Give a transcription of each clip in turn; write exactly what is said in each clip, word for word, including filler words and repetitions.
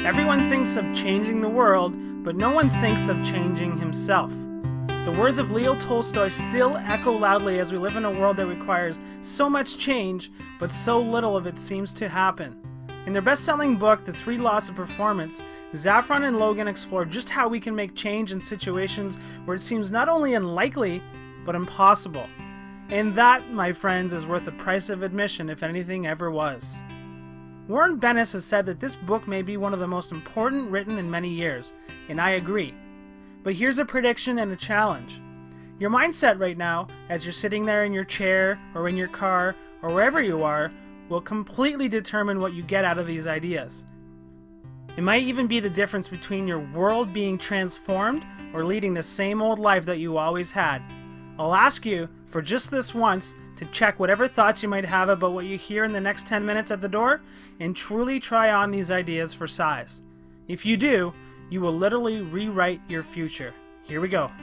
Everyone thinks of changing the world, but no one thinks of changing himself. The words of Leo Tolstoy still echo loudly as we live in a world that requires so much change, but so little of it seems to happen. In their best-selling book, The Three Laws of Performance, Zaffron and Logan explore just how we can make change in situations where it seems not only unlikely, but impossible. And that, my friends, is worth the price of admission if anything ever was. Warren Bennis has said that this book may be one of the most important written in many years, and I agree. But here's a prediction and a challenge. Your mindset right now, as you're sitting there in your chair, or in your car, or wherever you are, will completely determine what you get out of these ideas. It might even be the difference between your world being transformed or leading the same old life that you always had. I'll ask you, for just this once, to check whatever thoughts you might have about what you hear in the next ten minutes at the door, and truly try on these ideas for size. If you do, you will literally rewrite your future. Here we go.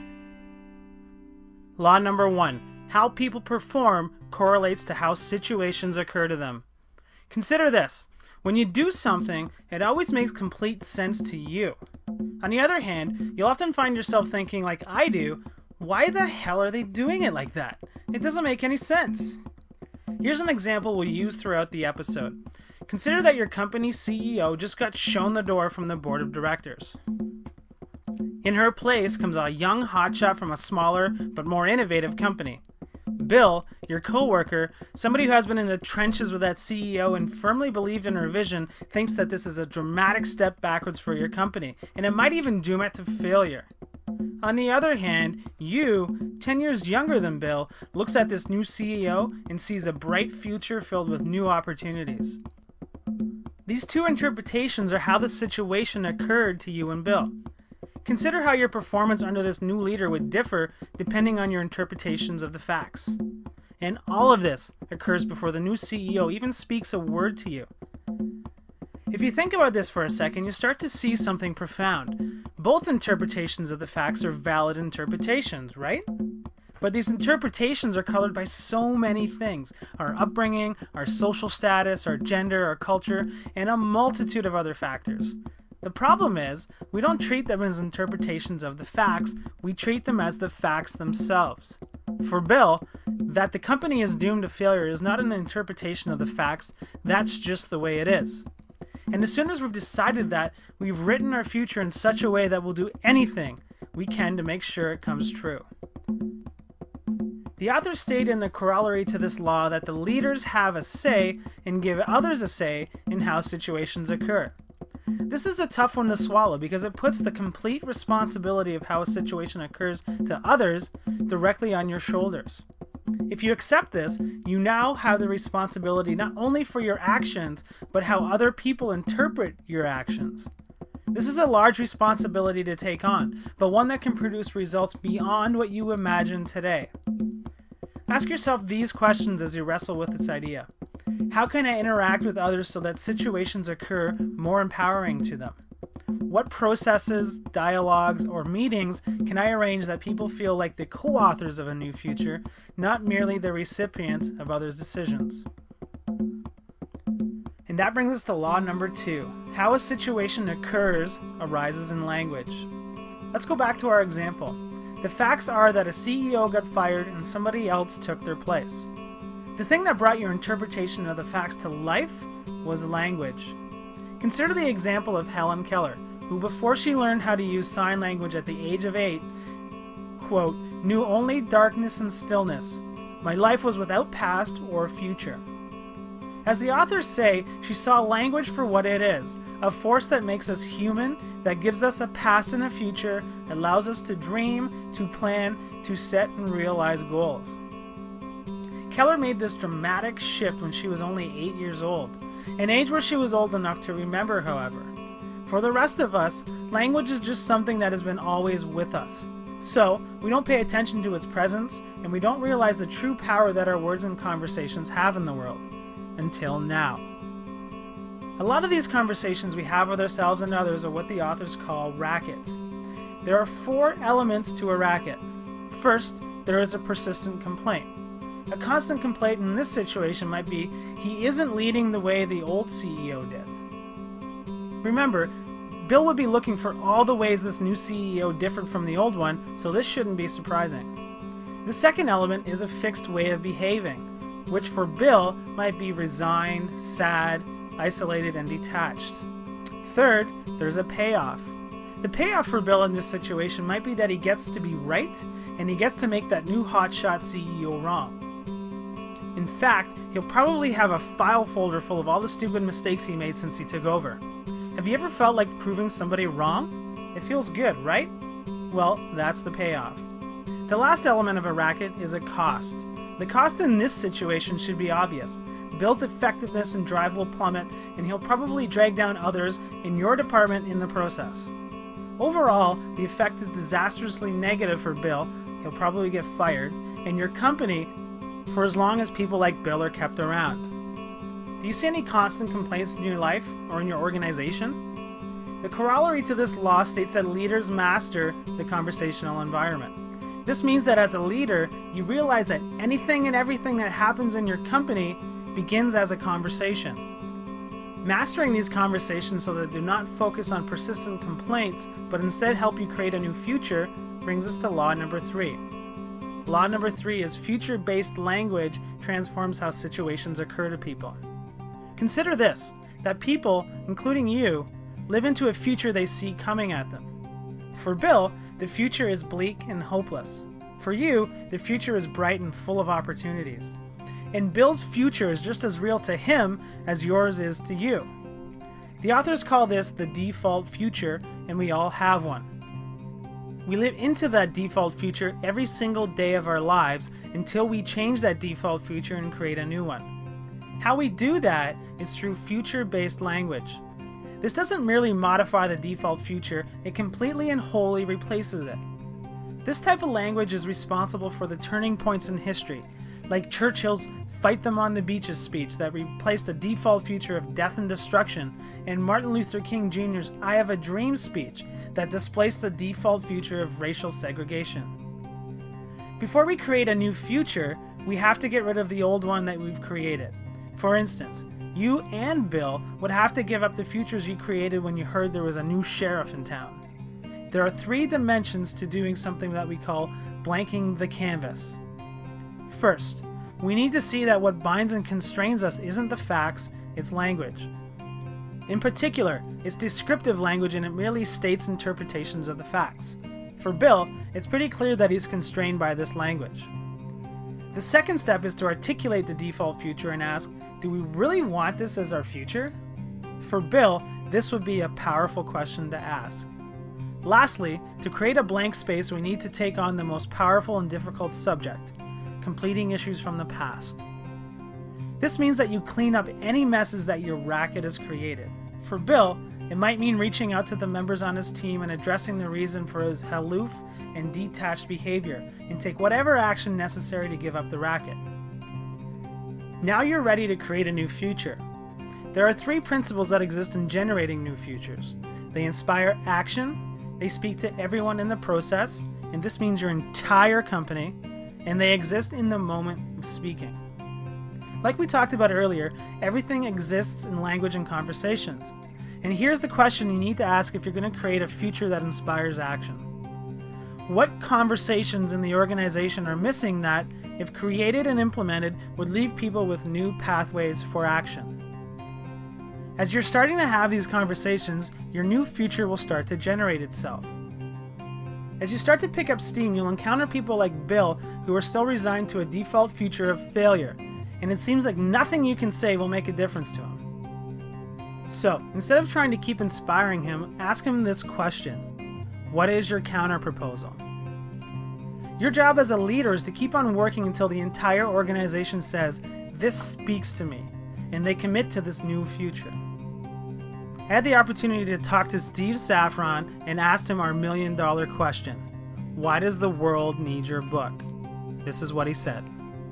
Law number one. How people perform correlates to how situations occur to them. Consider this. When you do something, it always makes complete sense to you. On the other hand, you'll often find yourself thinking, like I do, why the hell are they doing it like that? It doesn't make any sense. Here's an example we'll use throughout the episode. Consider that your company's C E O just got shown the door from the board of directors. In her place comes a young hotshot from a smaller but more innovative company. Bill, your coworker, somebody who has been in the trenches with that C E O and firmly believed in her vision, thinks that this is a dramatic step backwards for your company, and it might even doom it to failure. On the other hand, you, ten years younger than Bill, looks at this new C E O and sees a bright future filled with new opportunities. These two interpretations are how the situation occurred to you and Bill. Consider how your performance under this new leader would differ depending on your interpretations of the facts. And all of this occurs before the new C E O even speaks a word to you. If you think about this for a second, you start to see something profound. Both interpretations of the facts are valid interpretations, right? But these interpretations are colored by so many things. Our upbringing, our social status, our gender, our culture, and a multitude of other factors. The problem is, we don't treat them as interpretations of the facts, we treat them as the facts themselves. For Bill, that the company is doomed to failure is not an interpretation of the facts, that's just the way it is. And as soon as we've decided that, we've written our future in such a way that we'll do anything we can to make sure it comes true. The authors state in the corollary to this law that the leaders have a say and give others a say in how situations occur. This is a tough one to swallow because it puts the complete responsibility of how a situation occurs to others directly on your shoulders. If you accept this, you now have the responsibility not only for your actions, but how other people interpret your actions. This is a large responsibility to take on, but one that can produce results beyond what you imagine today. Ask yourself these questions as you wrestle with this idea. How can I interact with others so that situations occur more empowering to them? What processes, dialogues, or meetings can I arrange that people feel like the co-authors of a new future, not merely the recipients of others' decisions? And that brings us to law number two. How a situation occurs arises in language. Let's go back to our example. The facts are that a C E O got fired and somebody else took their place. The thing that brought your interpretation of the facts to life was language. Consider the example of Helen Keller, who before she learned how to use sign language at the age of eight, quote, knew only darkness and stillness. My life was without past or future. As the authors say, she saw language for what it is, a force that makes us human, that gives us a past and a future, allows us to dream, to plan, to set and realize goals. Keller made this dramatic shift when she was only eight years old, an age where she was old enough to remember, however. For the rest of us, language is just something that has been always with us. So, we don't pay attention to its presence, and we don't realize the true power that our words and conversations have in the world. Until now. A lot of these conversations we have with ourselves and others are what the authors call rackets. There are four elements to a racket. First, there is a persistent complaint. A constant complaint in this situation might be, he isn't leading the way the old C E O did. Remember, Bill would be looking for all the ways this new C E O differed from the old one, so this shouldn't be surprising. The second element is a fixed way of behaving, which for Bill might be resigned, sad, isolated, and detached. Third, there's a payoff. The payoff for Bill in this situation might be that he gets to be right, and he gets to make that new hotshot C E O wrong. In fact, he'll probably have a file folder full of all the stupid mistakes he made since he took over. Have you ever felt like proving somebody wrong? It feels good, right? Well, that's the payoff. The last element of a racket is a cost. The cost in this situation should be obvious. Bill's effectiveness and drive will plummet, and he'll probably drag down others in your department in the process. Overall, the effect is disastrously negative for Bill. He'll probably get fired, and your company for as long as people like Bill are kept around. Do you see any constant complaints in your life or in your organization? The corollary to this law states that leaders master the conversational environment. This means that as a leader, you realize that anything and everything that happens in your company begins as a conversation. Mastering these conversations so that they do not focus on persistent complaints, but instead help you create a new future, brings us to law number three. Law number three is future-based language transforms how situations occur to people. Consider this, that people, including you, live into a future they see coming at them. For Bill, the future is bleak and hopeless. For you, the future is bright and full of opportunities. And Bill's future is just as real to him as yours is to you. The authors call this the default future, and we all have one. We live into that default future every single day of our lives until we change that default future and create a new one. How we do that is through future-based language. This doesn't merely modify the default future, it completely and wholly replaces it. This type of language is responsible for the turning points in history, like Churchill's "Fight them on the beaches" speech that replaced the default future of death and destruction, and Martin Luther King Junior's "I Have a Dream" speech that displaced the default future of racial segregation. Before we create a new future, we have to get rid of the old one that we've created. For instance, you and Bill would have to give up the futures you created when you heard there was a new sheriff in town. There are three dimensions to doing something that we call blanking the canvas. First, we need to see that what binds and constrains us isn't the facts, it's language. In particular, it's descriptive language, and it merely states interpretations of the facts. For Bill, it's pretty clear that he's constrained by this language. The second step is to articulate the default future and ask, do we really want this as our future? For Bill, this would be a powerful question to ask. Lastly, to create a blank space, we need to take on the most powerful and difficult subject, completing issues from the past. This means that you clean up any messes that your racket has created. For Bill, it might mean reaching out to the members on his team and addressing the reason for his aloof and detached behavior, and take whatever action necessary to give up the racket. Now you're ready to create a new future. There are three principles that exist in generating new futures. They inspire action, they speak to everyone in the process, and this means your entire company, and they exist in the moment of speaking. Like we talked about earlier, everything exists in language and conversations. And here's the question you need to ask if you're going to create a future that inspires action. What conversations in the organization are missing that, if created and implemented, would leave people with new pathways for action? As you're starting to have these conversations, your new future will start to generate itself. As you start to pick up steam, you'll encounter people like Bill who are still resigned to a default future of failure, and it seems like nothing you can say will make a difference to him. So, instead of trying to keep inspiring him, ask him this question: what is your counter proposal? Your job as a leader is to keep on working until the entire organization says, "This speaks to me," and they commit to this new future. I had the opportunity to talk to Steve Saffron and asked him our million dollar question: why does the world need your book? This is what he said.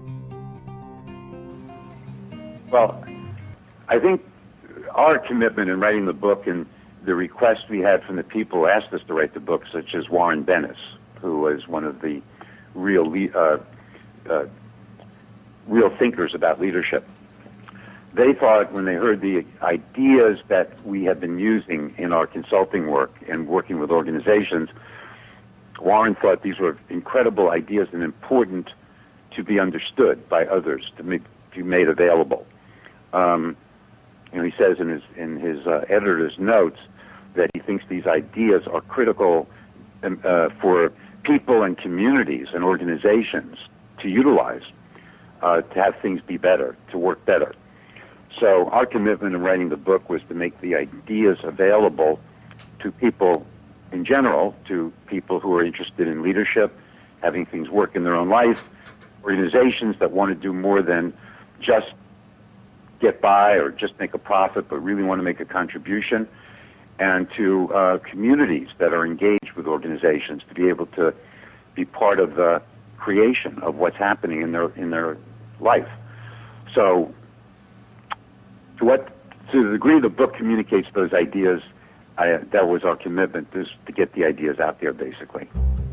Well, I think our commitment in writing the book and the request we had from the people who asked us to write the book, such as Warren Bennis, who was one of the real uh, uh, real thinkers about leadership, they thought when they heard the ideas that we have been using in our consulting work and working with organizations, Warren thought these were incredible ideas and important to be understood by others, to be, to be made available. Um, you know, he says in his in his uh, editor's notes that he thinks these ideas are critical um, uh, for people and communities and organizations to utilize, uh, to have things be better, to work better. So our commitment in writing the book was to make the ideas available to people in general, to people who are interested in leadership, having things work in their own life, organizations that want to do more than just get by or just make a profit, but really want to make a contribution, and to uh, communities that are engaged with organizations to be able to be part of the creation of what's happening in their in their life. So, to what to the degree the book communicates those ideas, I, that was our commitment, is to get the ideas out there, basically.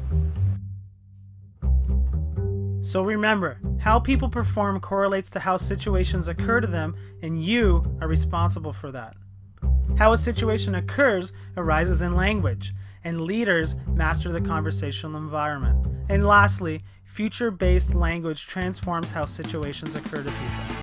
So remember, how people perform correlates to how situations occur to them, and you are responsible for that. How a situation occurs arises in language, and leaders master the conversational environment. And lastly, future-based language transforms how situations occur to people.